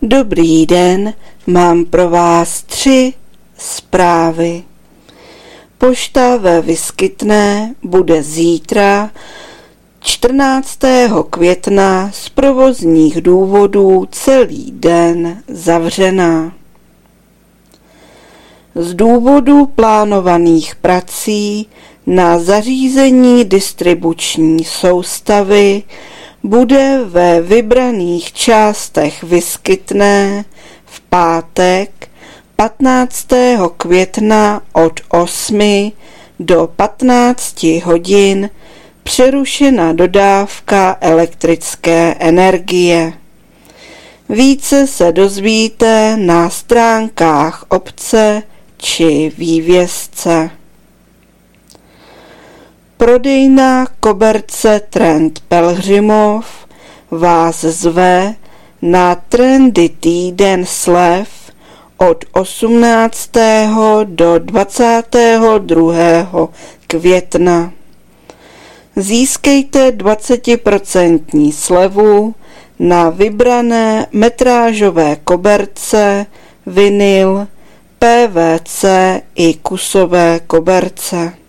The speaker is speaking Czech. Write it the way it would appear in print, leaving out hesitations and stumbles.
Dobrý den, mám pro vás 3 zprávy. Pošta ve Vyskytné bude zítra 14. května z provozních důvodů celý den zavřená. Z důvodu plánovaných prací na zařízení distribuční soustavy bude ve vybraných částech Vyskytné v pátek 15. května od 8 do 15 hodin přerušena dodávka elektrické energie. Více se dozvíte na stránkách obce či vývězce. Prodejna koberce Trend Pelhřimov vás zve na Trendy týden slev od 18. do 22. května. Získejte 20% slevu na vybrané metrážové koberce, vinyl, PVC i kusové koberce.